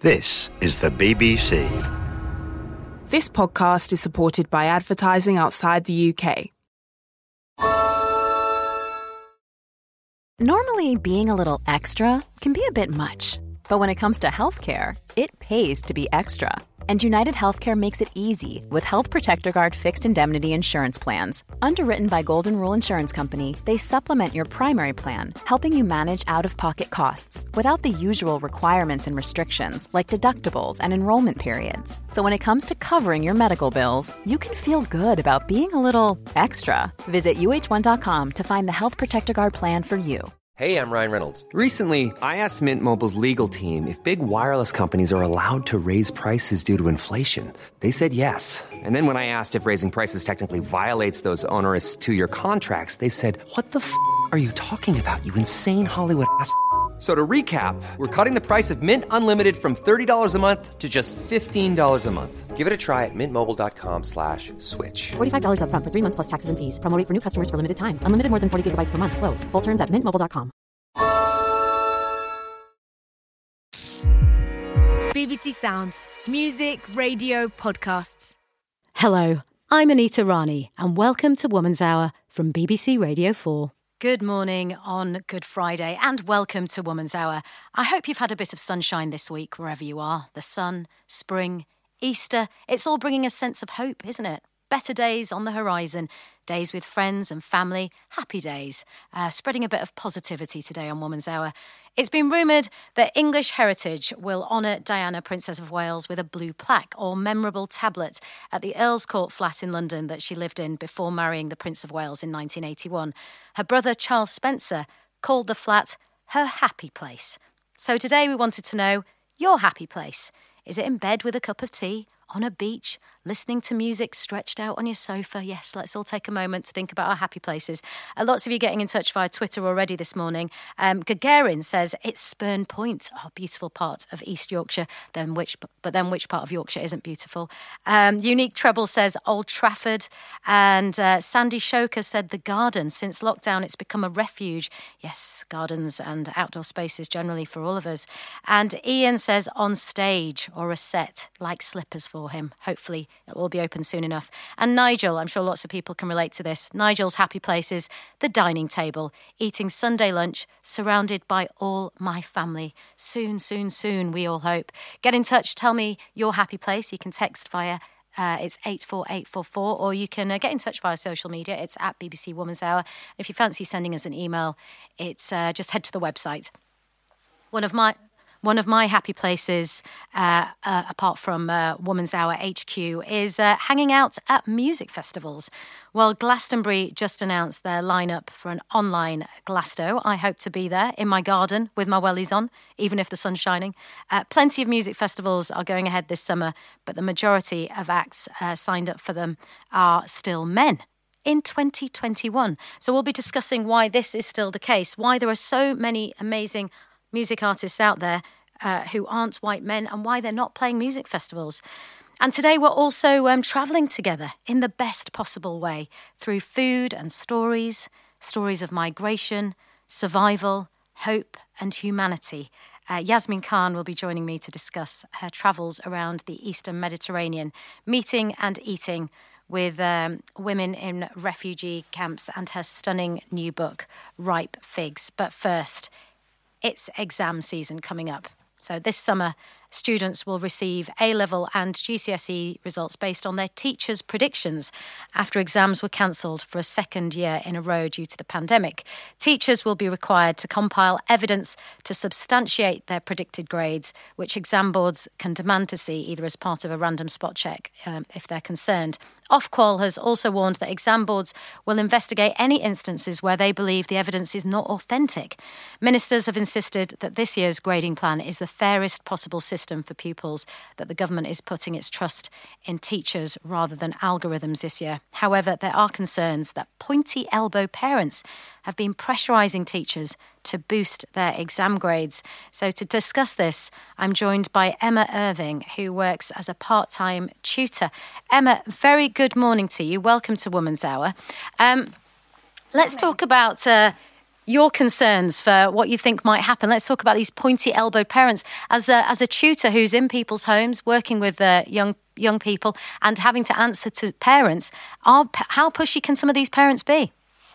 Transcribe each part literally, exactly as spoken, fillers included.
This is the B B C. This podcast is supported by advertising outside the U K. Normally, being a little extra can be a bit much. But when it comes to healthcare, it pays to be extra. And United Healthcare makes it easy with Health Protector Guard fixed indemnity insurance plans. Underwritten by Golden Rule Insurance Company, they supplement your primary plan, helping you manage out-of-pocket costs without the usual requirements and restrictions like deductibles and enrollment periods. So when it comes to covering your medical bills, you can feel good about being a little extra. Visit U H one dot com to find the Health Protector Guard plan for you. Hey, I'm Ryan Reynolds. Recently, I asked Mint Mobile's legal team if big wireless companies are allowed to raise prices due to inflation. They said yes. And then when I asked if raising prices technically violates those onerous two-year contracts, they said, what the f*** are you talking about, you insane Hollywood ass f- So to recap, we're cutting the price of Mint Unlimited from thirty dollars a month to just fifteen dollars a month. Give it a try at mintmobile.com slash switch. forty-five dollars up front for three months plus taxes and fees. Promo rate for new customers for limited time. Unlimited more than forty gigabytes per month. Slows full terms at mint mobile dot com. B B C Sounds. Music, radio, podcasts. Hello, I'm Anita Rani and welcome to Woman's Hour from B B C Radio four. Good morning on Good Friday and welcome to Woman's Hour. I hope you've had a bit of sunshine this week wherever you are. The sun, spring, Easter, it's all bringing a sense of hope, isn't it? Better days on the horizon, days with friends and family, happy days, uh, spreading a bit of positivity today on Woman's Hour. It's been rumoured that English Heritage will honour Diana, Princess of Wales, with a blue plaque or memorable tablet at the Earl's Court flat in London that she lived in before marrying the Prince of Wales in nineteen eighty-one. Her brother Charles Spencer called the flat her happy place. So today we wanted to know your happy place. Is it in bed with a cup of tea, on a beach, listening to music stretched out on your sofa? Yes, let's all take a moment to think about our happy places. Uh, lots of you getting in touch via Twitter already this morning. Um, Gagarin says it's Spurn Point, a oh, beautiful part of East Yorkshire. Then which, but then which part of Yorkshire isn't beautiful? Um, Unique Treble says Old Trafford. And uh, Sandy Shoker said the garden. Since lockdown, it's become a refuge. Yes, gardens and outdoor spaces generally for all of us. And Ian says on stage or a set, like slippers for him. Hopefully it will be open soon enough. And Nigel, I'm sure lots of people can relate to this. Nigel's happy place is the dining table, eating Sunday lunch, surrounded by all my family. Soon, soon, soon, we all hope. Get in touch, tell me your happy place. You can text via Uh, it's eight four eight four four, or you can uh, get in touch via social media. It's at B B C Woman's Hour. If you fancy sending us an email, it's uh, just head to the website. One of my one of my happy places, uh, uh, apart from uh, Woman's Hour H Q, is uh, hanging out at music festivals. Well, Glastonbury just announced their lineup for an online Glasto. I hope to be there in my garden with my wellies on, even if the sun's shining. Uh, plenty of music festivals are going ahead this summer, but the majority of acts uh, signed up for them are still men in twenty twenty-one. So we'll be discussing why this is still the case, why there are so many amazing music artists out there uh, who aren't white men, and why they're not playing music festivals. And today we're also um, travelling together in the best possible way through food and stories, stories of migration, survival, hope and humanity. Uh, Yasmin Khan will be joining me to discuss her travels around the Eastern Mediterranean, meeting and eating with um, women in refugee camps, and her stunning new book, Ripe Figs. But first, it's exam season coming up. So this summer, students will receive A-level and G C S E results based on their teachers' predictions after exams were cancelled for a second year in a row due to the pandemic. Teachers will be required to compile evidence to substantiate their predicted grades, which exam boards can demand to see either as part of a random spot check um, if they're concerned. Ofqual has also warned that exam boards will investigate any instances where they believe the evidence is not authentic. Ministers have insisted that this year's grading plan is the fairest possible system for pupils, that the government is putting its trust in teachers rather than algorithms this year. However, there are concerns that pointy-elbow parents have been pressurising teachers to boost their exam grades. So to discuss this, I'm joined by Emma Irving, who works as a part-time tutor. Emma, very good morning to you. Welcome to Woman's Hour. Um, let's talk about uh, your concerns for what you think might happen. Let's talk about these pointy-elbowed parents. As a, as a tutor who's in people's homes, working with uh, young young people and having to answer to parents, are, how pushy can some of these parents be?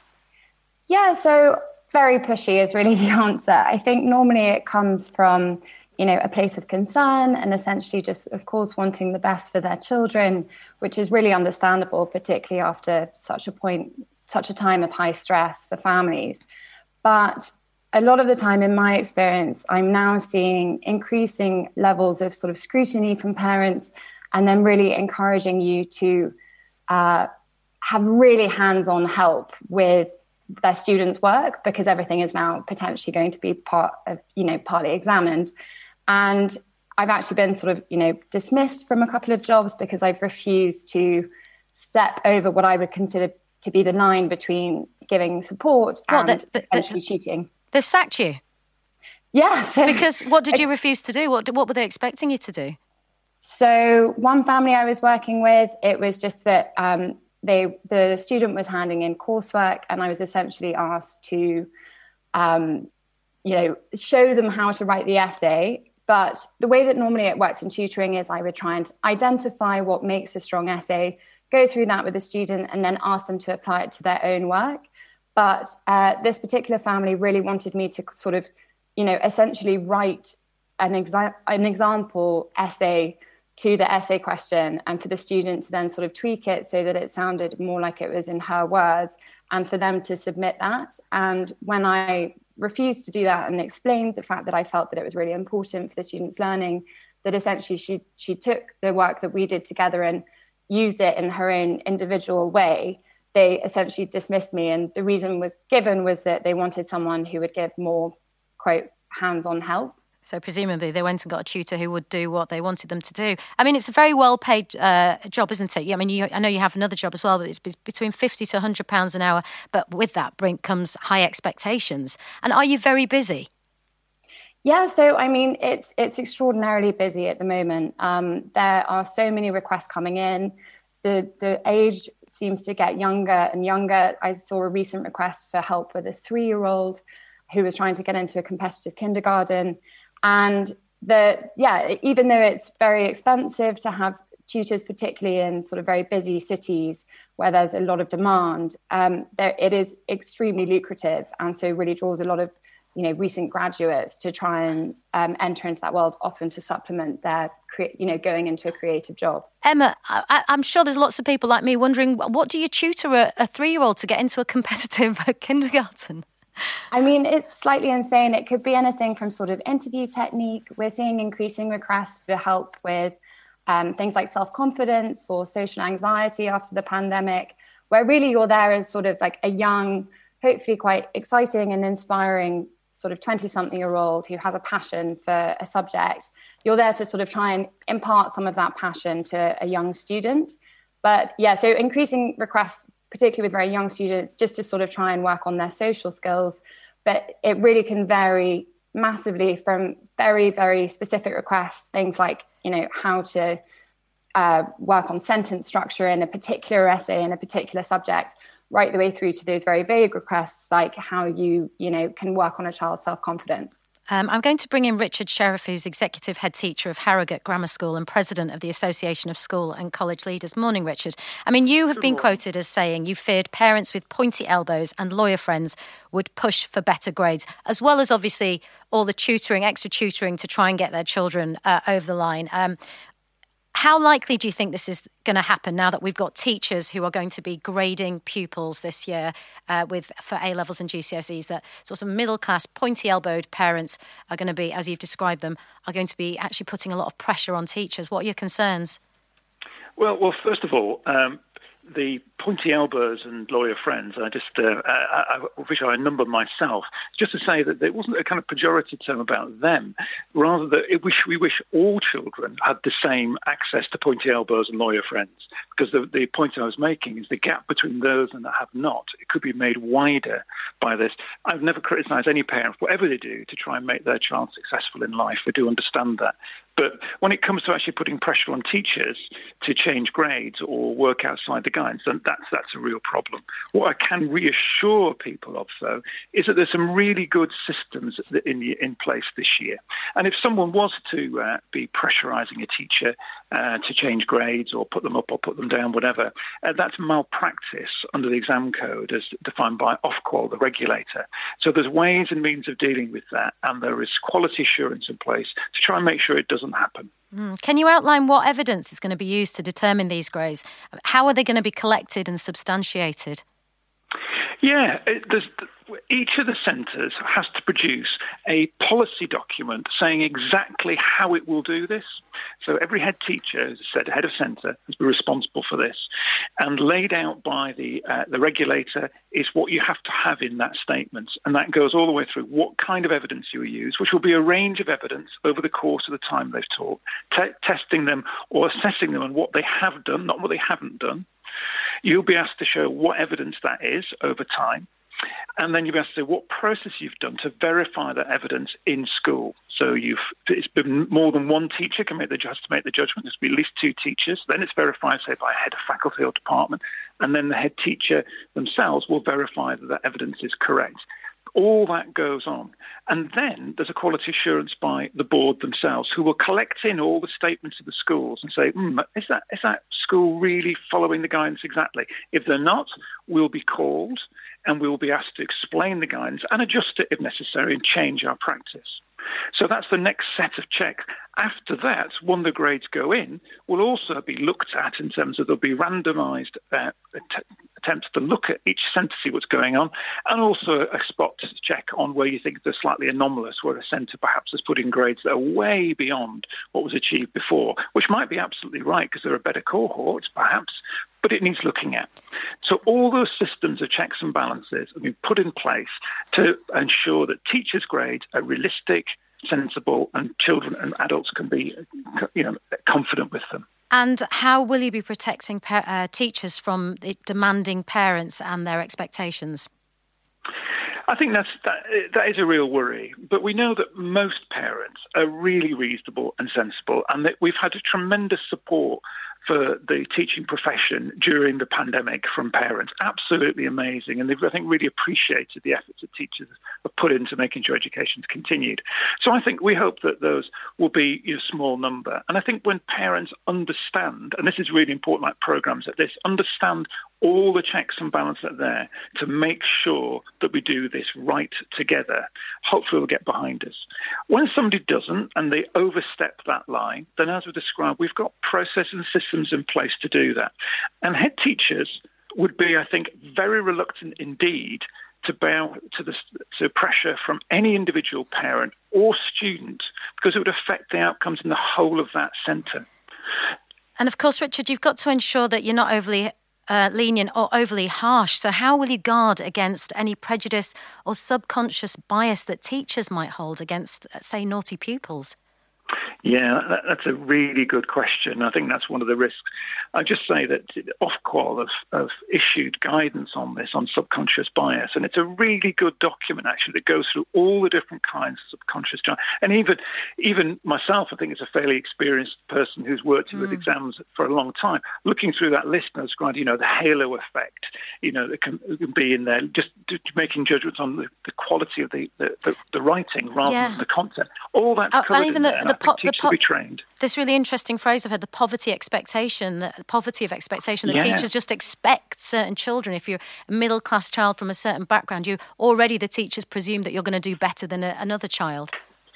Yeah, so very pushy is really the answer. I think normally it comes from, you know, a place of concern and essentially just, of course, wanting the best for their children, which is really understandable, particularly after such a point, such a time of high stress for families. But a lot of the time, in my experience, I'm now seeing increasing levels of sort of scrutiny from parents, and then really encouraging you to uh, have really hands-on help with their students' work, because everything is now potentially going to be part of, you know, partly examined. And I've actually been sort of, you know, dismissed from a couple of jobs because I've refused to step over what I would consider to be the line between giving support and well, the, the, potentially the, cheating. They sacked you? Yeah. So, because what did you refuse to do? What, what were they expecting you to do? So one family I was working with, it was just that um, they the student was handing in coursework, and I was essentially asked to, um, you know, show them how to write the essay. But the way that normally it works in tutoring is I would try and identify what makes a strong essay, go through that with the student, and then ask them to apply it to their own work. But uh, this particular family really wanted me to sort of, you know, essentially write an, exa- an example essay to the essay question, and for the student to then sort of tweak it so that it sounded more like it was in her words, and for them to submit that. And when I refused to do that and explained the fact that I felt that it was really important for the student's learning, that essentially she she took the work that we did together and used it in her own individual way, they essentially dismissed me. And the reason was given was that they wanted someone who would give more, quote, hands-on help. So presumably they went and got a tutor who would do what they wanted them to do. I mean, it's a very well-paid uh, job, isn't it? I mean, you, I know you have another job as well, but it's between fifty to one hundred pounds an hour. But with that bring, comes high expectations. And are you very busy? Yeah, so I mean, it's it's extraordinarily busy at the moment. Um, there are so many requests coming in. The the age seems to get younger and younger. I saw a recent request for help with a three-year-old who was trying to get into a competitive kindergarten. And the yeah, even though it's very expensive to have tutors, particularly in sort of very busy cities where there's a lot of demand, um, there, it is extremely lucrative, and so really draws a lot of, you know, recent graduates to try and um, enter into that world, often to supplement their, cre- you know, going into a creative job. Emma, I, I'm sure there's lots of people like me wondering, what do you tutor a, a three-year-old to get into a competitive kindergarten? I mean, it's slightly insane. It could be anything from sort of interview technique. We're seeing increasing requests for help with um, things like self-confidence or social anxiety after the pandemic, where really you're there as sort of like a young, hopefully quite exciting and inspiring sort of twenty-something-year-old who has a passion for a subject. You're there to sort of try and impart some of that passion to a young student. But yeah, so increasing requests, particularly with very young students, just to sort of try and work on their social skills. But it really can vary massively from very, very specific requests, things like, you know, how to uh, work on sentence structure in a particular essay in a particular subject, right the way through to those very vague requests, like how you, you know, can work on a child's self-confidence. Um, I'm going to bring in Richard Sheriff, who's Executive Head Teacher of Harrogate Grammar School and President of the Association of School and College Leaders. Morning, Richard. I mean, you have been quoted as saying you feared parents with pointy elbows and lawyer friends would push for better grades, as well as obviously all the tutoring, extra tutoring to try and get their children uh, over the line. Um, How likely do you think this is going to happen now that we've got teachers who are going to be grading pupils this year uh, with for A-levels and G C S Es, that sort of middle-class, pointy-elbowed parents are going to be, as you've described them, are going to be actually putting a lot of pressure on teachers? What are your concerns? Well, well, first of all, um, the pointy elbows and lawyer friends, I just, uh, I, I, which I number myself, just to say that there wasn't a kind of pejorative term about them, rather that it wish, we wish all children had the same access to pointy elbows and lawyer friends, because the, the point I was making is the gap between those and that have not, it could be made wider by this. I've never criticised any parent, whatever they do, to try and make their child successful in life. I do understand that. But when it comes to actually putting pressure on teachers to change grades or work outside the guidance, then that's that's a real problem. What I can reassure people of, though, is that there's some really good systems in in place this year. And if someone was to uh, be pressurising a teacher uh, to change grades or put them up or put them down, whatever, uh, that's malpractice under the exam code as defined by Ofqual, the regulator. So there's ways and means of dealing with that, and there is quality assurance in place to try and make sure it doesn't happen. Mm. Can you outline what evidence is going to be used to determine these grades? How are they going to be collected and substantiated? Yeah, it, there's, each of the centres has to produce a policy document saying exactly how it will do this. So every head teacher, as I said, head of centre, has been responsible for this. And laid out by the uh, the regulator is what you have to have in that statement. And that goes all the way through what kind of evidence you use, which will be a range of evidence over the course of the time they've taught, t- testing them or assessing them on what they have done, not what they haven't done. You'll be asked to show what evidence that is over time. And then you'll be asked to say what process you've done to verify that evidence in school. So you've it's been more than one teacher can make the has to make the judgment. There's been at least two teachers. Then it's verified, say, by a head of faculty or department. And then the head teacher themselves will verify that that evidence is correct. All that goes on. And then there's a quality assurance by the board themselves who will collect in all the statements of the schools and say, mm, is that is that school really following the guidance exactly? If they're not, we'll be called and we'll be asked to explain the guidance and adjust it if necessary and change our practice. So that's the next set of checks. After that, when the grades go in, will also be looked at in terms of there'll be randomised uh, att- attempts to look at each centre, see what's going on, and also a spot check on where you think they're slightly anomalous, where a centre perhaps has put in grades that are way beyond what was achieved before, which might be absolutely right because there are better cohorts, perhaps, but it needs looking at. So all those systems of checks and balances have been put in place to ensure that teachers' grades are realistic, sensible, and children and adults can be, you know, confident with them. And how will you be protecting pa- uh, teachers from the demanding parents and their expectations? I think that's, that, that is a real worry. But we know that most parents are really reasonable and sensible, and that we've had a tremendous support for the teaching profession during the pandemic from parents. Absolutely amazing. And they've, I think, really appreciated the efforts that teachers have put into making sure education's continued. So I think we hope that those will be a small number. And I think when parents understand, and this is really important, like programs like this, understand all the checks and balances that are there to make sure that we do this right together, hopefully we'll get behind us. When somebody doesn't and they overstep that line, then as we described, we've got processes and systems in place to do that. And head teachers would be, I think, very reluctant indeed to bow to the to pressure from any individual parent or student, because it would affect the outcomes in the whole of that centre. And of course, Richard, you've got to ensure that you're not overly Uh, lenient or overly harsh. So how will you guard against any prejudice or subconscious bias that teachers might hold against, say, naughty pupils? Yeah, that, that's a really good question. I think that's one of the risks. I just say that Ofqual have, have issued guidance on this, on subconscious bias, and it's a really good document, actually, that goes through all the different kinds of subconscious bias. And even even myself, I think, as a fairly experienced person who's worked mm. with exams for a long time, looking through that list and describing, you know, the halo effect, you know, that can, can be in there, just making judgments on the, the quality of the, the, the, the writing rather yeah. than the content. All that's oh, covered and even in the, there, the, po- the po- to be trained. This really interesting phrase I've heard, the poverty expectation, the poverty of expectation, that yeah. teachers just expect certain children. If you're a middle-class child from a certain background, you already, the teachers presume that you're going to do better than a, another child.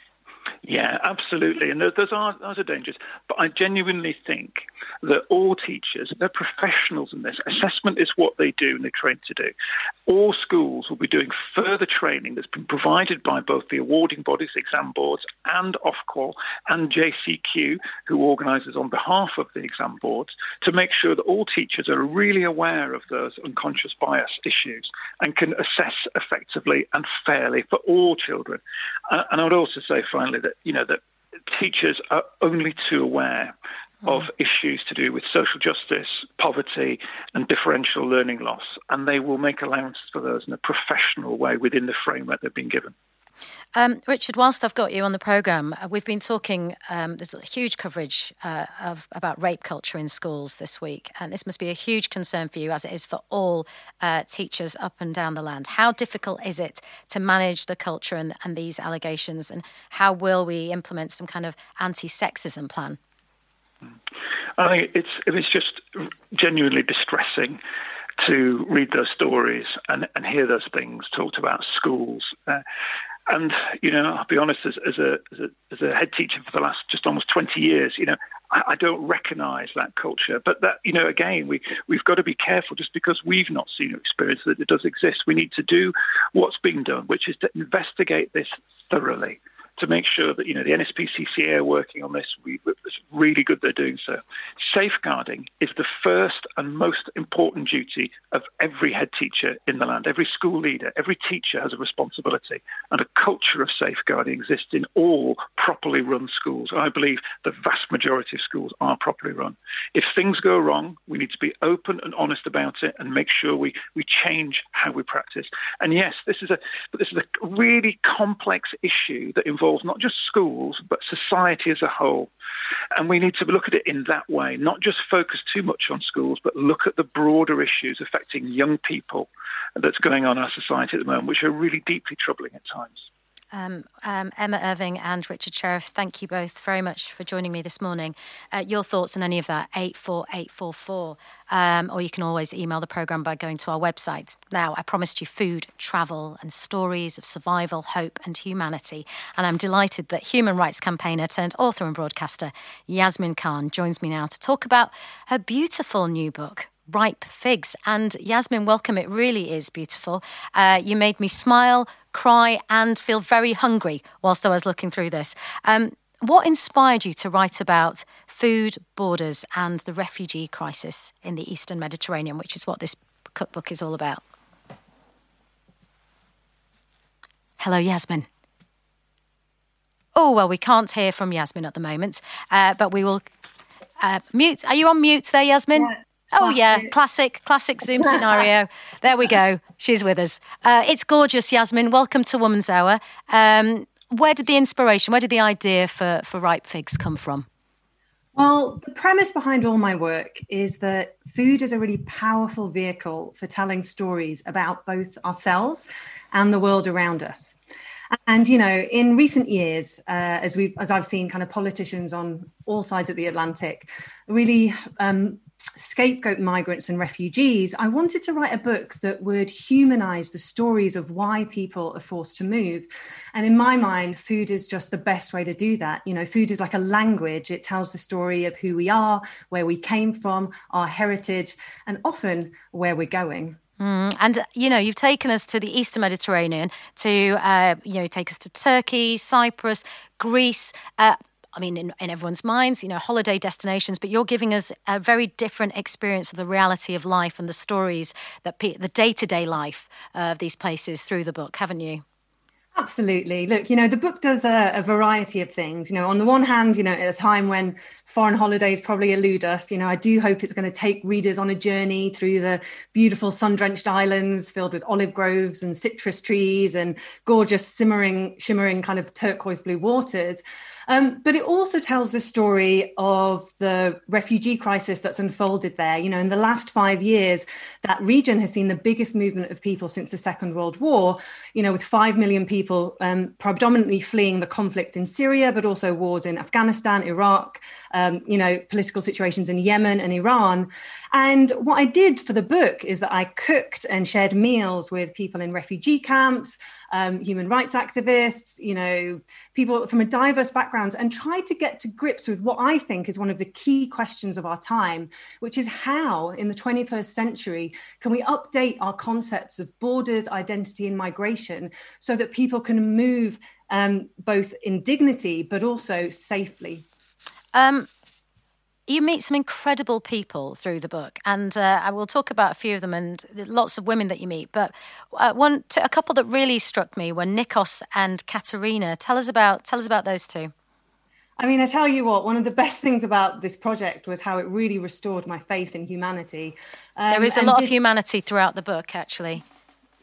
Yeah, absolutely. And those are, those are dangers. But I genuinely think that all teachers, they're professionals in this. Assessment is what they do and they're trained to do. All schools will be doing further training that's been provided by both the awarding bodies, exam boards, and Ofqual, and J C Q, who organises on behalf of the exam boards, to make sure that all teachers are really aware of those unconscious bias issues and can assess effectively and fairly for all children. Uh, and I would also say, finally, that you know that teachers are only too aware of issues to do with social justice, poverty, and differential learning loss, and they will make allowances for those in a professional way within the framework they've been given. Um, Richard, whilst I've got you on the programme, we've been talking, um, there's a huge coverage uh, of about rape culture in schools this week, and this must be a huge concern for you, as it is for all uh, teachers up and down the land. How difficult is it to manage the culture and, and these allegations, and how will we implement some kind of anti-sexism plan? I think it's it's just genuinely distressing to read those stories and, and hear those things talked about schools. Uh, and, you know, I'll be honest, as, as, a, as, a, as a head teacher for the last just almost twenty years, you know, I, I don't recognise that culture. But that, you know, again, we, we've got to be careful just because we've not seen or experienced that it does exist. We need to do what's being done, which is to investigate this thoroughly, to make sure that, you know, the N S P C C A are working on this. We, it's really good they're doing so. Safeguarding is the first and most important duty of every head teacher in the land. Every school leader, every teacher has a responsibility, and a culture of safeguarding exists in all properly run schools. I believe the vast majority of schools are properly run. If things go wrong, we need to be open and honest about it and make sure we, we change how we practice. And yes, this is a but this is a really complex issue that involves not just schools, but society as a whole. And we need to look at it in that way, not just focus too much on schools, but look at the broader issues affecting young people that's going on in our society at the moment, which are really deeply troubling at times. Um, um, Emma Irving and Richard Sheriff, thank you both very much for joining me this morning. Uh, your thoughts on any of that, eight four eight four four. Um, or you can always email the programme by going to our website. Now, I promised you food, travel and stories of survival, hope and humanity. And I'm delighted that human rights campaigner turned author and broadcaster Yasmin Khan joins me now to talk about her beautiful new book, Ripe Figs. And Yasmin, welcome. It really is beautiful. Uh, you made me smile, cry and feel very hungry whilst I was looking through this. Um, what inspired you to write about food, borders and the refugee crisis in the Eastern Mediterranean, which is what this cookbook is all about? Hello, Yasmin. Oh, well, we can't hear from Yasmin at the moment, uh, but we will uh, mute. Are you on mute there, Yasmin? Yeah. Oh, yeah, classic, classic Zoom scenario. There we go. She's with us. Uh, it's gorgeous, Yasmin. Welcome to Woman's Hour. Um, where did the inspiration, where did the idea for, for Ripe Figs come from? Well, the premise behind all my work is that food is a really powerful vehicle for telling stories about both ourselves and the world around us. And, you know, in recent years, uh, as we've, as I've seen kind of politicians on all sides of the Atlantic really um, scapegoat migrants and refugees, I wanted to write a book that would humanize the stories of why people are forced to move. And in my mind, food is just the best way to do that. You know, food is like a language. It tells the story of who we are, where we came from, our heritage, and often where we're going. Mm, and, you know, you've taken us to the Eastern Mediterranean to, uh, you know, take us to Turkey, Cyprus, Greece. Uh, I mean, in, in everyone's minds, you know, holiday destinations, but you're giving us a very different experience of the reality of life and the stories, that pe- the day-to-day life of these places through the book, haven't you? Absolutely. Look, you know, the book does a, a variety of things. You know, on the one hand, you know, at a time when foreign holidays probably elude us, you know, I do hope it's going to take readers on a journey through the beautiful sun-drenched islands filled with olive groves and citrus trees and gorgeous simmering, shimmering kind of turquoise blue waters. Um, but it also tells the story of the refugee crisis that's unfolded there. You know, in the last five years, that region has seen the biggest movement of people since the Second World War, you know, with five million people um, predominantly fleeing the conflict in Syria, but also wars in Afghanistan, Iraq, um, you know, political situations in Yemen and Iran. And what I did for the book is that I cooked and shared meals with people in refugee camps, um, human rights activists, you know, people from a diverse backgrounds, and tried to get to grips with what I think is one of the key questions of our time, which is how in the twenty-first century can we update our concepts of borders, identity and migration so that people can move um, both in dignity but also safely. Um, You meet some incredible people through the book, and uh, I will talk about a few of them and lots of women that you meet. But uh, one, t- a couple that really struck me were Nikos and Katerina. Tell us about tell us about those two. I mean, I tell you what, one of the best things about this project was how it really restored my faith in humanity. Um, there is a lot this... of humanity throughout the book, actually.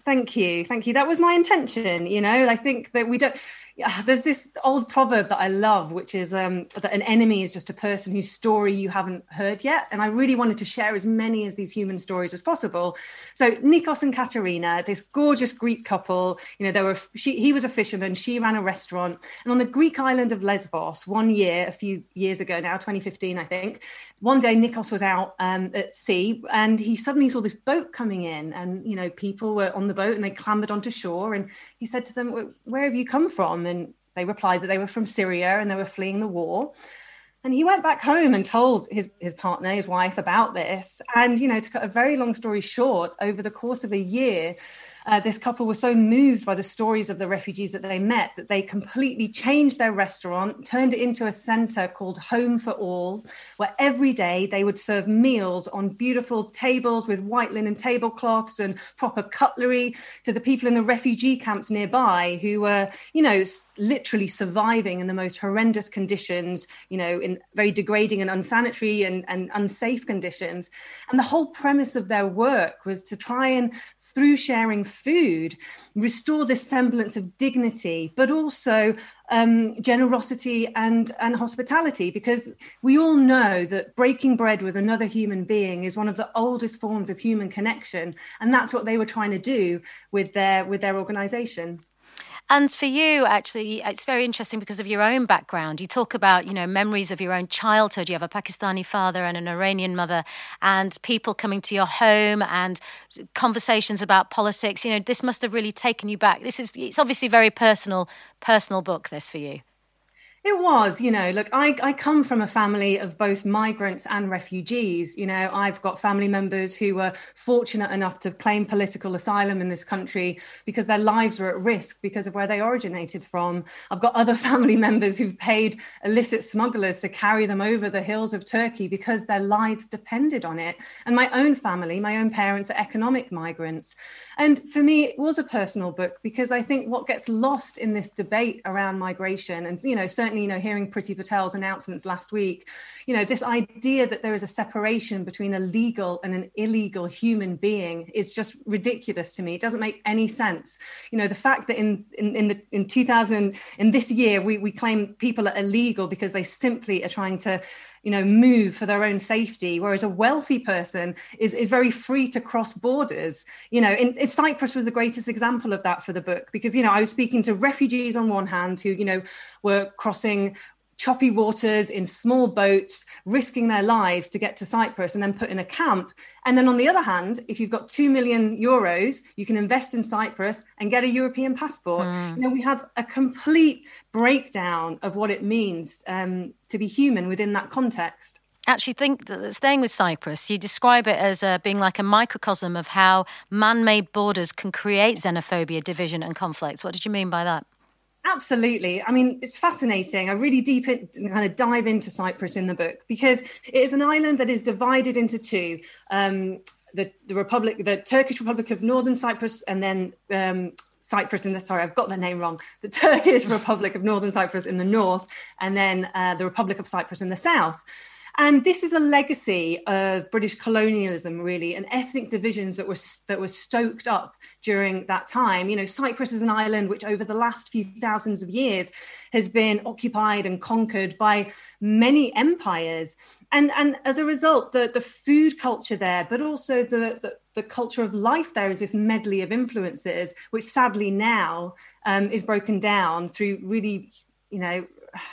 Thank you. Thank you. That was my intention. You know, I think that we don't, yeah, there's this old proverb that I love, which is um, that an enemy is just a person whose story you haven't heard yet. And I really wanted to share as many as these human stories as possible. So Nikos and Katerina, this gorgeous Greek couple, you know, they were, she, he was a fisherman, she ran a restaurant. And on the Greek island of Lesbos, one year, a few years ago now, twenty fifteen, I think, one day Nikos was out um, at sea and he suddenly saw this boat coming in and, you know, people were on the boat and they clambered onto shore. And he said to them, where have you come from? And they replied that they were from Syria and they were fleeing the war. And he went back home and told his, his partner, his wife, about this. And, you know, to cut a very long story short, over the course of a year, uh, this couple was so moved by the stories of the refugees that they met that they completely changed their restaurant, turned it into a centre called Home for All, where every day they would serve meals on beautiful tables with white linen tablecloths and proper cutlery to the people in the refugee camps nearby who were, you know, literally surviving in the most horrendous conditions, you know, in very degrading and unsanitary and, and unsafe conditions. And the whole premise of their work was to try and, through sharing food, restore this semblance of dignity, but also um, generosity and, and hospitality, because we all know that breaking bread with another human being is one of the oldest forms of human connection. And that's what they were trying to do with their, with their organisation. And for you, actually, it's very interesting because of your own background. You talk about, you know, memories of your own childhood. You have a Pakistani father and an Iranian mother, and people coming to your home and conversations about politics. You know, this must have really taken you back. This is, it's obviously a very personal, personal book, this, for you. It was, you know, look, I, I come from a family of both migrants and refugees. You know, I've got family members who were fortunate enough to claim political asylum in this country because their lives were at risk because of where they originated from. I've got other family members who've paid illicit smugglers to carry them over the hills of Turkey because their lives depended on it. And my own family, my own parents are economic migrants. And for me, it was a personal book because I think what gets lost in this debate around migration and, you know, certainly you know, hearing Priti Patel's announcements last week, you know, this idea that there is a separation between a legal and an illegal human being is just ridiculous to me. It doesn't make any sense. You know, the fact that in in in, the, in two thousand, in this year, we, we claim people are illegal because they simply are trying to, you know, move for their own safety, whereas a wealthy person is, is very free to cross borders. You know, in, in Cyprus was the greatest example of that for the book, because, you know, I was speaking to refugees on one hand who, you know, were crossing choppy waters in small boats, risking their lives to get to Cyprus and then put in a camp. And then on the other hand, if you've got two million euros, you can invest in Cyprus and get a European passport. Mm. You know, we have a complete breakdown of what it means um, to be human within that context. Actually, think that staying with Cyprus, you describe it as uh, being like a microcosm of how man-made borders can create xenophobia, division and conflicts. What did you mean by that? Absolutely. I mean, it's fascinating. I really deep in, kind of dive into Cyprus in the book because it is an island that is divided into two. Um, the, the Republic, the Turkish Republic of Northern Cyprus, and then um, Cyprus in the, sorry, I've got the name wrong. The Turkish Republic of Northern Cyprus in the north, and then uh, the Republic of Cyprus in the south. And this is a legacy of British colonialism, really, and ethnic divisions that were that were stoked up during that time. You know, Cyprus is an island which over the last few thousands of years has been occupied and conquered by many empires. And, and as a result, the, the food culture there, but also the, the, the culture of life there is this medley of influences, which sadly now um, is broken down through really, you know,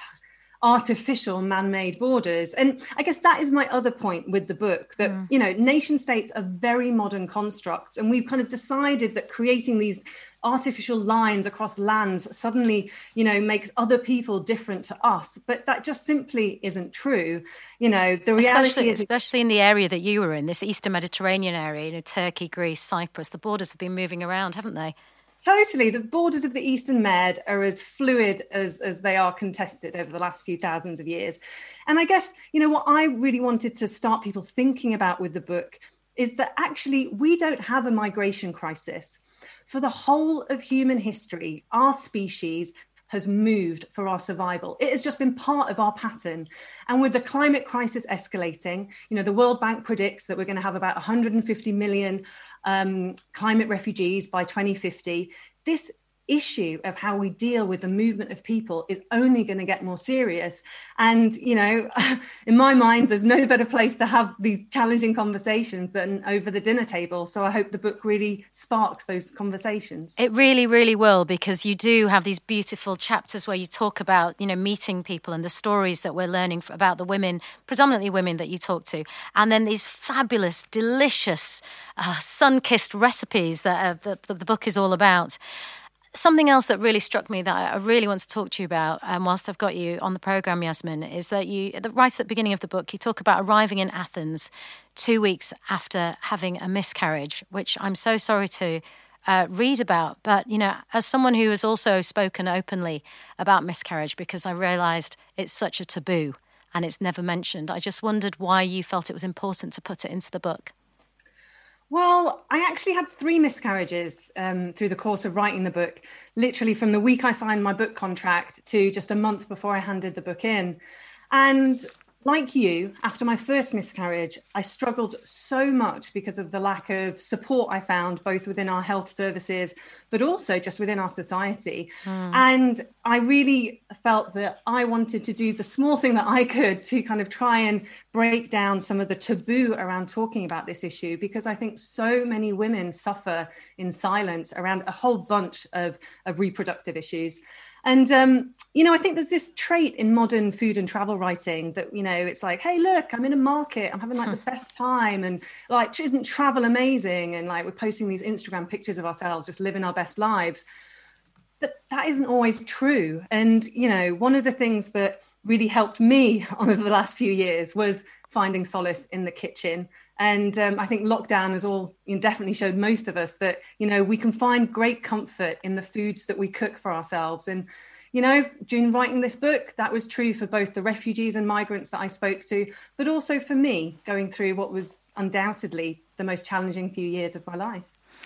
artificial man-made borders. And I guess that is my other point with the book, that, mm. you know, nation states are very modern constructs. And we've kind of decided that creating these artificial lines across lands suddenly, you know, makes other people different to us. But that just simply isn't true. You know, the reality especially, is... Especially in the area that you were in, this Eastern Mediterranean area, you know, Turkey, Greece, Cyprus, the borders have been moving around, haven't they? Totally. The borders of the Eastern Med are as fluid as, as they are contested over the last few thousands of years. And I guess, you know, what I really wanted to start people thinking about with the book is that actually we don't have a migration crisis. For the whole of human history, our species has moved for our survival. It has just been part of our pattern. And with the climate crisis escalating, you know, the World Bank predicts that we're going to have about one hundred fifty million um, climate refugees by twenty fifty. This issue of how we deal with the movement of people is only going to get more serious. And, you know, in my mind, there's no better place to have these challenging conversations than over the dinner table. So I hope the book really sparks those conversations. It really, really will, because you do have these beautiful chapters where you talk about, you know, meeting people and the stories that we're learning about the women, predominantly women that you talk to. And then these fabulous, delicious, uh, sun-kissed recipes that, uh, that the book is all about. Something else that really struck me that I really want to talk to you about, um, whilst I've got you on the programme, Yasmin, is that you, right at the beginning of the book, you talk about arriving in Athens two weeks after having a miscarriage, which I'm so sorry to uh, read about. But, you know, as someone who has also spoken openly about miscarriage, because I realised it's such a taboo and it's never mentioned, I just wondered why you felt it was important to put it into the book. Well, I actually had three miscarriages um, through the course of writing the book, literally from the week I signed my book contract to just a month before I handed the book in. And like you, after my first miscarriage, I struggled so much because of the lack of support I found both within our health services, but also just within our society. Mm. And I really felt that I wanted to do the small thing that I could to kind of try and break down some of the taboo around talking about this issue, because I think so many women suffer in silence around a whole bunch of, of reproductive issues. And, um, you know, I think there's this trait in modern food and travel writing that, you know, it's like, hey, look, I'm in a market, I'm having like the best time. And like, isn't travel amazing? And like, we're posting these Instagram pictures of ourselves, just living our best lives. But that isn't always true. And, you know, one of the things that really helped me over the last few years was finding solace in the kitchen. And um, I think lockdown has all you know, definitely showed most of us that, you know, we can find great comfort in the foods that we cook for ourselves. And, you know, during writing this book, that was true for both the refugees and migrants that I spoke to, but also for me going through what was undoubtedly the most challenging few years of my life.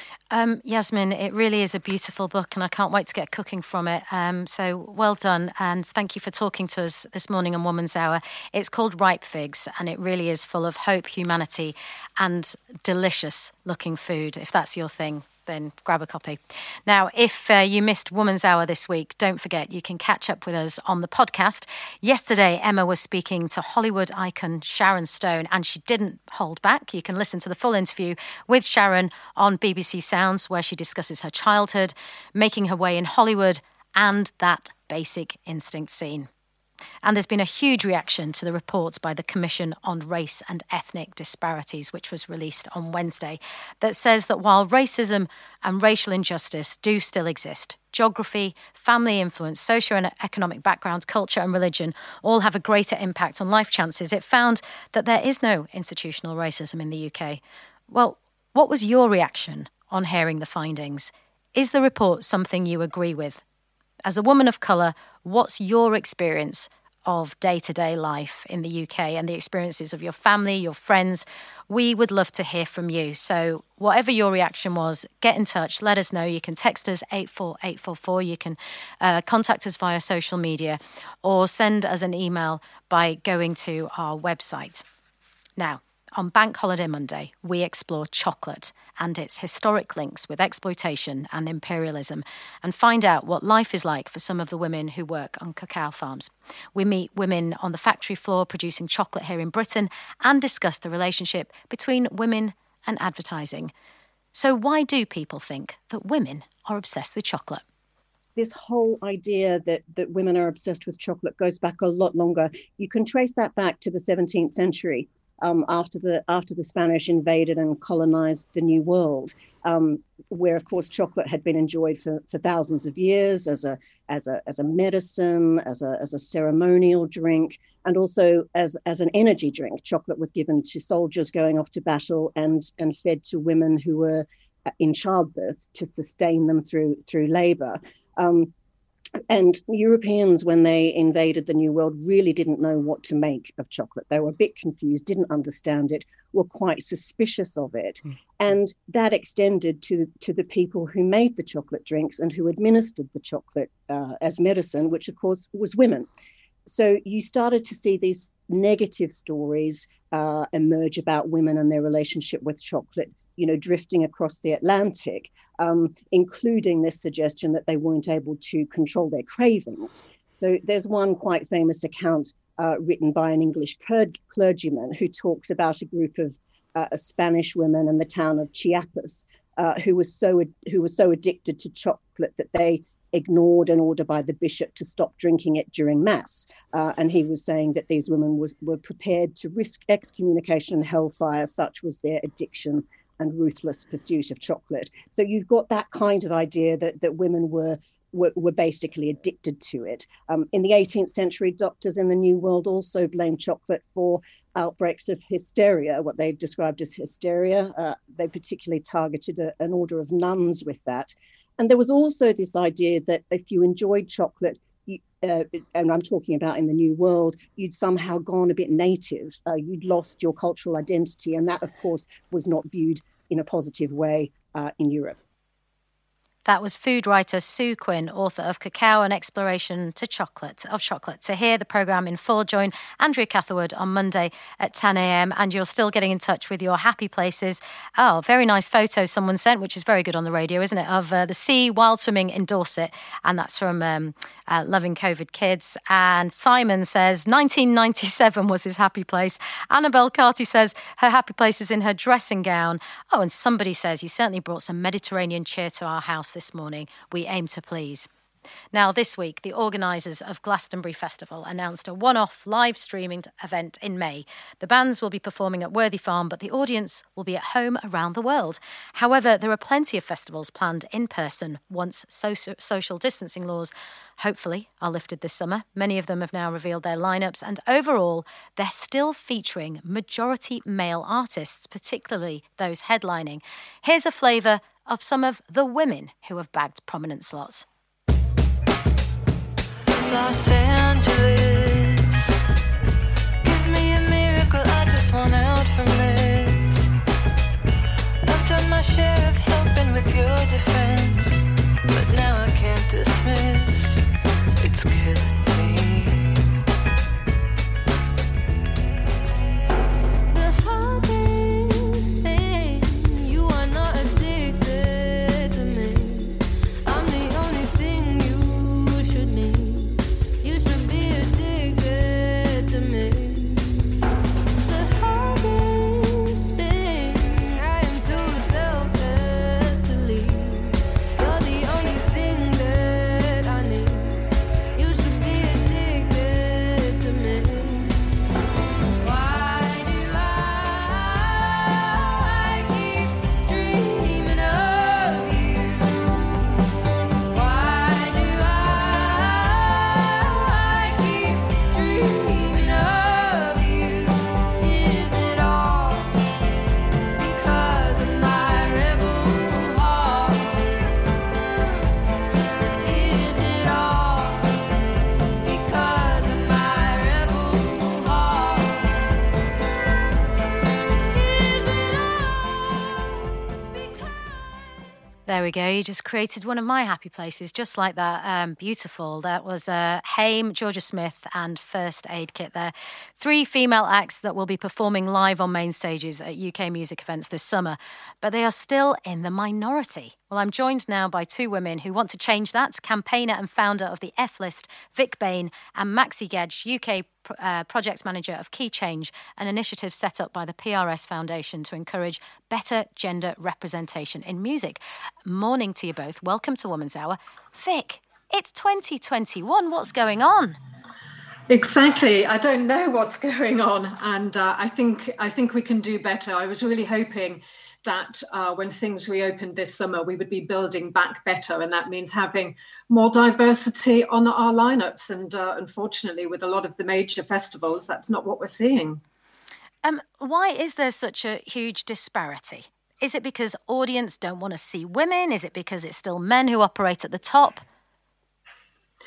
Um, Yasmin, it really is a beautiful book and I can't wait to get cooking from it. Um, so well done, and thank you for talking to us this morning on Woman's Hour. It's called Ripe Figs and it really is full of hope, humanity and delicious looking food. If that's your thing, then grab a copy. Now, if uh, you missed Woman's Hour this week, don't forget you can catch up with us on the podcast. Yesterday, Emma was speaking to Hollywood icon Sharon Stone, and she didn't hold back. You can listen to the full interview with Sharon on B B C Sounds, where she discusses her childhood, making her way in Hollywood, and that Basic Instinct scene. And there's been a huge reaction to the reports by the Commission on Race and Ethnic Disparities, which was released on Wednesday, that says that while racism and racial injustice do still exist, geography, family influence, socio-economic background, culture and religion all have a greater impact on life chances. It found that there is no institutional racism in the U K. Well, what was your reaction on hearing the findings? Is the report something you agree with? As a woman of colour, what's your experience of day-to-day life in the U K and the experiences of your family, your friends? We would love to hear from you. So whatever your reaction was, get in touch, let us know. You can text us eight four eight four four. You can uh, contact us via social media or send us an email by going to our website. Now, on Bank Holiday Monday, we explore chocolate and its historic links with exploitation and imperialism and find out what life is like for some of the women who work on cacao farms. We meet women on the factory floor producing chocolate here in Britain and discuss the relationship between women and advertising. So why do people think that women are obsessed with chocolate? This whole idea that, that women are obsessed with chocolate goes back a lot longer. You can trace that back to the seventeenth century. Um, after the after the Spanish invaded and colonized the New World, um, where of course chocolate had been enjoyed for, for thousands of years as a as a as a medicine, as a as a ceremonial drink, and also as as an energy drink. Chocolate was given to soldiers going off to battle and and fed to women who were in childbirth to sustain them through through labor. Um, And Europeans, when they invaded the New World, really didn't know what to make of chocolate. They were a bit confused, didn't understand it, were quite suspicious of it. Mm. And that extended to, to the people who made the chocolate drinks and who administered the chocolate uh, as medicine, which, of course, was women. So you started to see these negative stories uh, emerge about women and their relationship with chocolate, you know, drifting across the Atlantic, um, including this suggestion that they weren't able to control their cravings. So there's one quite famous account uh, written by an English clergyman who talks about a group of uh, Spanish women in the town of Chiapas uh, who was so who were so addicted to chocolate that they ignored an order by the bishop to stop drinking it during Mass. Uh, and he was saying that these women was, were prepared to risk excommunication and hellfire, such was their addiction and ruthless pursuit of chocolate. So you've got that kind of idea that, that women were, were, were basically addicted to it. Um, in the eighteenth century, doctors in the New World also blamed chocolate for outbreaks of hysteria, what they've described as hysteria. Uh, they particularly targeted a, an order of nuns with that. And there was also this idea that if you enjoyed chocolate, you, uh, and I'm talking about in the New World, you'd somehow gone a bit native. Uh, you'd lost your cultural identity. And that, of course, was not viewed in a positive way uh, in Europe. That was food writer Sue Quinn, author of Cacao: An Exploration to Chocolate, of Chocolate. To hear the programme in full, join Andrea Catherwood on Monday at ten a.m. And you're still getting in touch with your happy places. Oh, very nice photo someone sent, which is very good on the radio, isn't it, of uh, the sea wild swimming in Dorset. And that's from um, uh, Loving COVID Kids. And Simon says nineteen ninety-seven was his happy place. Annabelle Carty says her happy place is in her dressing gown. Oh, and somebody says you certainly brought some Mediterranean cheer to our house this morning. We aim to please. Now, this week, the organisers of Glastonbury Festival announced a one-off live streaming event in May. The bands will be performing at Worthy Farm, but the audience will be at home around the world. However, there are plenty of festivals planned in person once so- social distancing laws, hopefully, are lifted this summer. Many of them have now revealed their lineups, and overall, they're still featuring majority male artists, particularly those headlining. Here's a flavour of some of the women who have bagged prominent slots. Los Angeles, give me a miracle, I just want out from this. I've done my share of helping with your defense, but now I can't dismiss, it's killing me. The hardest thing, you are not addicted to me. I'm the only thing you should need. You should be addicted to me. The hardest thing, I am too selfless to leave. You're the only thing that I need. You should be addicted to me. Why do I keep dreaming of you? Why do I keep dreaming of you? Is it all because of my rebel heart? Is it all because of my rebel heart? Is it all because... There we go. You just created one of my happy places, just like that. Um, beautiful. That was uh, Haim, Georgia Smith and First Aid Kit there. Three female acts that will be performing live on main stages at U K music events this summer. But they are still in the minority. Well, I'm joined now by two women who want to change that. Campaigner and founder of the F-List, Vic Bain, and Maxi Gedge, U K uh, project manager of Key Change, an initiative set up by the P R S Foundation to encourage better gender representation in music. Morning to you both. Welcome to Woman's Hour. Vic, it's twenty twenty-one. What's going on? Exactly. I don't know what's going on, and uh, I think I think we can do better. I was really hoping that uh, when things reopened this summer, we would be building back better, and that means having more diversity on our lineups. And uh, unfortunately, with a lot of the major festivals, that's not what we're seeing. Um, why is there such a huge disparity? Is it because audience don't want to see women? Is it because it's still men who operate at the top?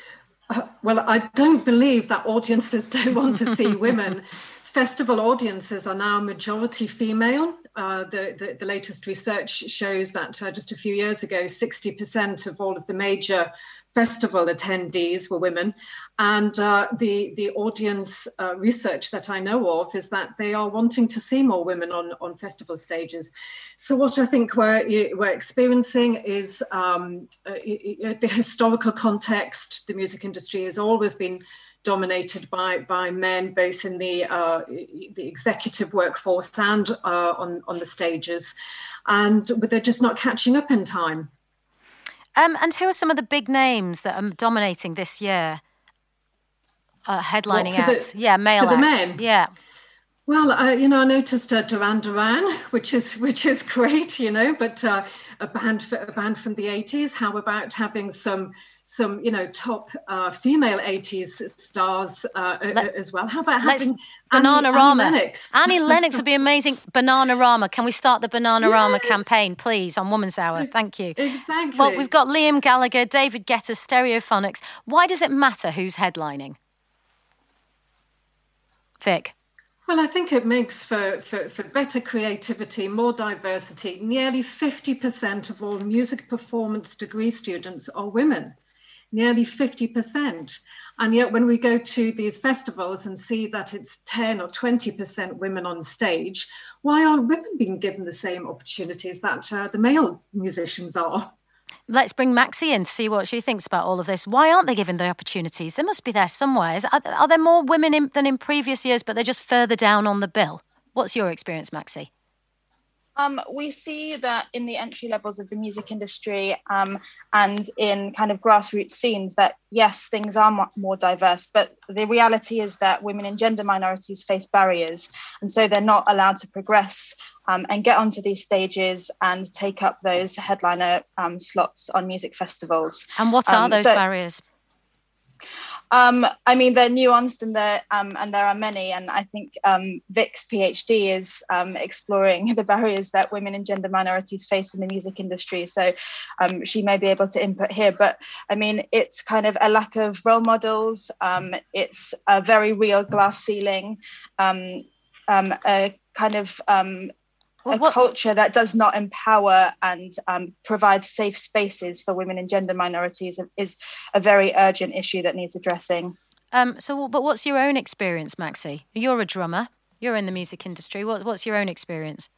Uh, well, I don't believe that audiences don't want to see women. Festival audiences are now majority female. Uh, the, the, the latest research shows that uh, just a few years ago, sixty percent of all of the major festival attendees were women. And uh, the, the audience uh, research that I know of is that they are wanting to see more women on, on festival stages. So what I think we're, we're experiencing is um, uh, the historical context. The music industry has always been dominated by by men, both in the uh, the executive workforce and uh, on on the stages, and they're just not catching up in time. Um, and who are some of the big names that are dominating this year? Uh, headlining What, acts, the, yeah, male for the acts, men? Yeah. Well, uh, you know, I noticed uh, Duran Duran, which is which is great, you know, but uh, a band for, a band from the eighties. How about having some some you know top uh, female eighties stars uh, Let, as well? How about having Bananarama? Annie Lennox? Annie Lennox would be amazing. Bananarama. Can we start the Bananarama Yes. campaign, please, on Woman's Hour? Thank you. Exactly. Well, we've got Liam Gallagher, David Guetta, Stereophonics. Why does it matter who's headlining? Vic? Well, I think it makes for, for, for better creativity, more diversity. Nearly fifty percent of all music performance degree students are women. Nearly fifty percent. And yet when we go to these festivals and see that it's ten or twenty percent women on stage, why aren't women being given the same opportunities that uh, the male musicians are? Let's bring Maxi in to see what she thinks about all of this. Why aren't they given the opportunities? They must be there somewhere. Are, are there more women in, than in previous years, but they're just further down on the bill? What's your experience, Maxi? Um, we see that in the entry levels of the music industry um, and in kind of grassroots scenes that, yes, things are m- more diverse, but the reality is that women and gender minorities face barriers. And so they're not allowed to progress um, and get onto these stages and take up those headliner um, slots on music festivals. And what are um, those so, barriers? Um, I mean, they're nuanced and there um, and there are many. And I think um, Vic's PhD is um, exploring the barriers that women and gender minorities face in the music industry. So um, she may be able to input here. But I mean, it's kind of a lack of role models. Um, it's a very real glass ceiling, um, um, a kind of um, a what? culture that does not empower and um, provide safe spaces for women and gender minorities is a very urgent issue that needs addressing. Um, so, but what's your own experience, Maxi? You're a drummer. You're in the music industry. What, what's your own experience?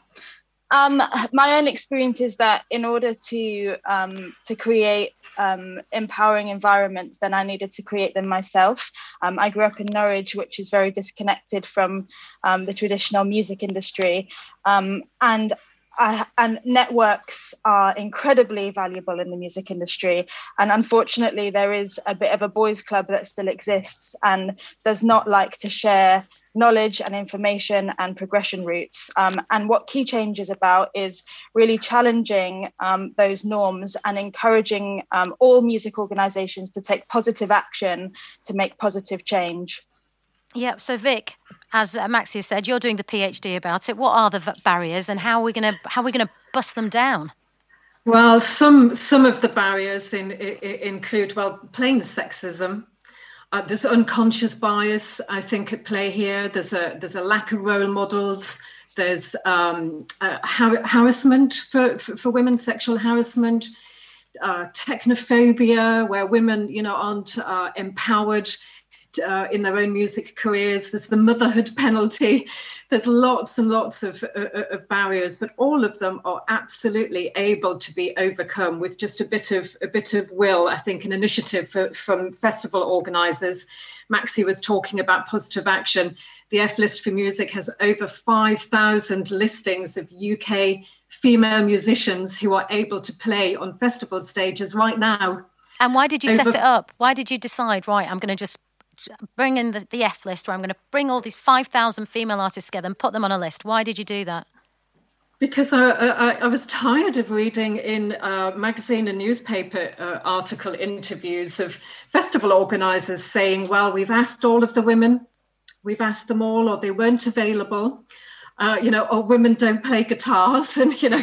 Um, my own experience is that in order to um, to create um, empowering environments, then I needed to create them myself. Um, I grew up in Norwich, which is very disconnected from um, the traditional music industry, um, and I, and networks are incredibly valuable in the music industry. And unfortunately, there is a bit of a boys' club that still exists and does not like to share knowledge and information and progression routes. Um, and what Key Change is about is really challenging um, those norms and encouraging um, all music organisations to take positive action to make positive change. Yeah, so Vic, as Maxi said, you're doing the PhD about it. What are the v- barriers and how are we going to how are we going to bust them down? Well, some some of the barriers in, in, include, well, plain sexism. Uh, there's unconscious bias, I think, at play here. There's a there's a lack of role models. There's um, uh, har- harassment for, for, for women, sexual harassment, uh, technophobia, where women, you know, aren't uh, empowered uh, in their own music careers. There's the motherhood penalty. There's lots and lots of, uh, of barriers, but all of them are absolutely able to be overcome with just a bit of a bit of will, I think, an initiative for, from festival organisers. Maxi was talking about positive action. The F List for Music has over five thousand listings of U K female musicians who are able to play on festival stages right now. And why did you over... set it up? Why did you decide, right, I'm going to just bring in the, the F list, where I'm going to bring all these five thousand female artists together and put them on a list? Why did you do that? Because I, I, I was tired of reading in uh, magazine and newspaper uh, article interviews of festival organisers saying, well, we've asked all of the women, we've asked them all, or they weren't available, uh, you know, or women don't play guitars. And, you know,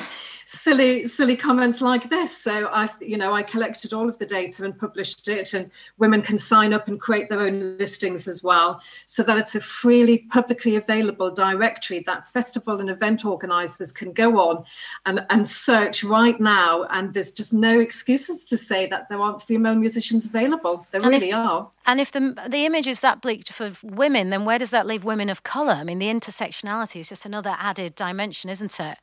silly, silly comments like this. So I, you know, I collected all of the data and published it, and women can sign up and create their own listings as well, so that it's a freely, publicly available directory that festival and event organisers can go on and, and search right now. And there's just no excuses to say that there aren't female musicians available. There and really if, are. And if the the image is that bleak for women, then where does that leave women of colour? I mean, the intersectionality is just another added dimension, isn't it?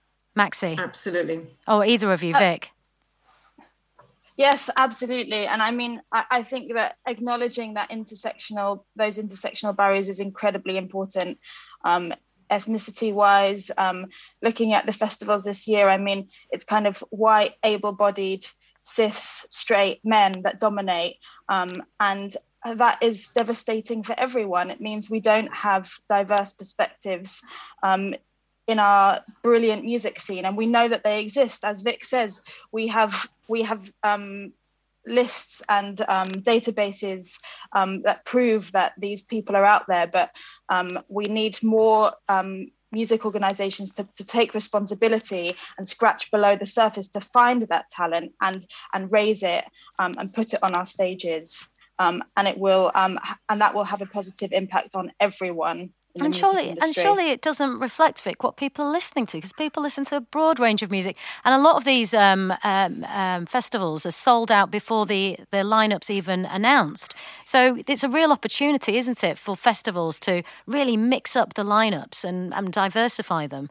Maxi? Absolutely. Or either of you, Vic? Uh, yes, absolutely. And I mean, I, I think that acknowledging that intersectional, those intersectional barriers is incredibly important. Um, ethnicity-wise, um, looking at the festivals this year, I mean, it's kind of white, able-bodied, cis, straight men that dominate. Um, and that is devastating for everyone. It means we don't have diverse perspectives um, in our brilliant music scene, and we know that they exist. As Vic says, we have we have um, lists and um, databases um, that prove that these people are out there, but um, we need more um, music organizations to, to take responsibility and scratch below the surface to find that talent and and raise it um, and put it on our stages. Um, and it will, um, and that will have a positive impact on everyone. In the and music surely, industry. and surely it doesn't reflect, Vic, what people are listening to, because people listen to a broad range of music, and a lot of these um, um, um, festivals are sold out before the the lineup's even announced. So it's a real opportunity, isn't it, for festivals to really mix up the lineups and, and diversify them.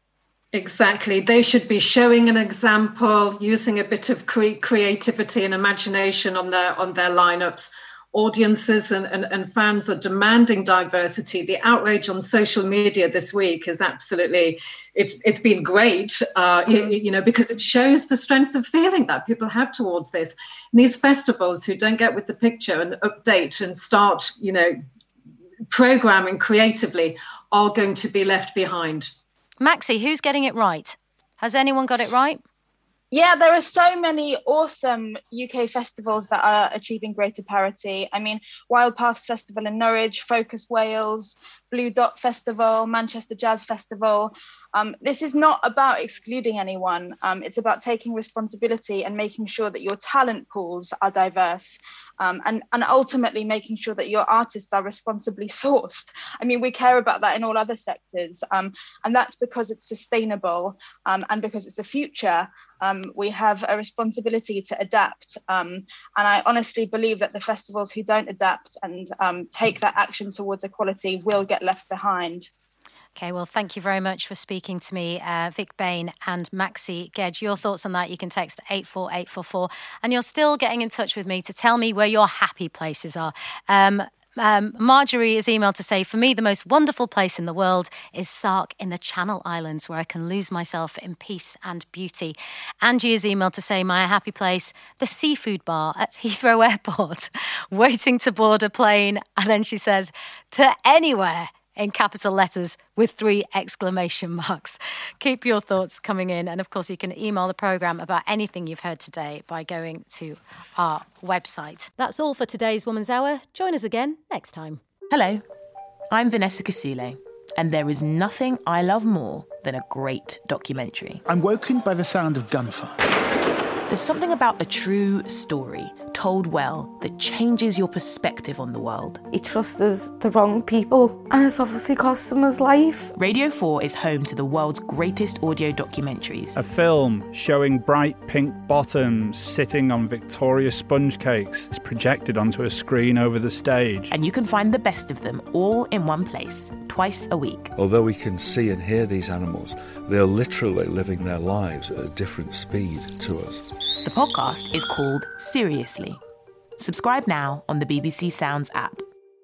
Exactly. They should be showing an example, using a bit of cre- creativity and imagination on their on their lineups. Audiences and, and, and fans are demanding diversity. The outrage on social media this week is absolutely, it's it's been great, uh, mm-hmm. you, you know, because it shows the strength of feeling that people have towards this. And these festivals who don't get with the picture and update and start, you know, programming creatively are going to be left behind. Maxi, who's getting it right? Has anyone got it right? Yeah, there are so many awesome U K festivals that are achieving greater parity. I mean, Wild Paths Festival in Norwich, Focus Wales, Blue Dot Festival, Manchester Jazz Festival. Um, this is not about excluding anyone. Um, it's about taking responsibility and making sure that your talent pools are diverse. Um, and, and ultimately making sure that your artists are responsibly sourced. I mean, we care about that in all other sectors, um, and that's because it's sustainable um, and because it's the future. Um, we have a responsibility to adapt, um, and I honestly believe that the festivals who don't adapt and um, take that action towards equality will get left behind. Okay, well, thank you very much for speaking to me, uh, Vic Bain and Maxi Gedge. Your thoughts on that, you can text eight four eight four four. And you're still getting in touch with me to tell me where your happy places are. Um, um, Marjorie is emailed to say, for me, the most wonderful place in the world is Sark in the Channel Islands, where I can lose myself in peace and beauty. Angie is emailed to say, my happy place, the seafood bar at Heathrow Airport, waiting to board a plane. And then she says, to anywhere, in capital letters with three exclamation marks. Keep your thoughts coming in. And of course, you can email the programme about anything you've heard today by going to our website. That's all for today's Woman's Hour. Join us again next time. Hello, I'm Vanessa Casile, and there is nothing I love more than a great documentary. I'm woken by the sound of gunfire. There's something about a true story told well that changes your perspective on the world. He trusted the wrong people, and it's obviously cost him his life. Radio four is home to the world's greatest audio documentaries. A film showing bright pink bottoms sitting on Victoria sponge cakes is projected onto a screen over the stage. And you can find the best of them all in one place, twice a week. Although we can see and hear these animals, they are literally living their lives at a different speed to us. The podcast is called Seriously. Subscribe now on the B B C Sounds app.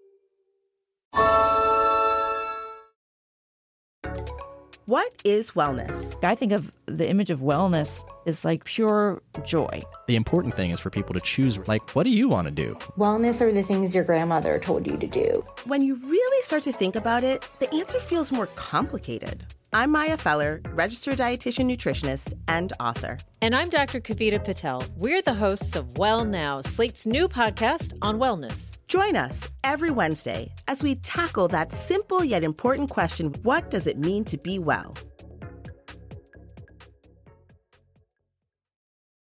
What is wellness? I think of the image of wellness as like pure joy. The important thing is for people to choose, like, what do you want to do? Wellness are the things your grandmother told you to do. When you really start to think about it, the answer feels more complicated. I'm Maya Feller, registered dietitian nutritionist and author. And I'm Doctor Kavita Patel. We're the hosts of Well Now, Slate's new podcast on wellness. Join us every Wednesday as we tackle that simple yet important question, what does it mean to be well?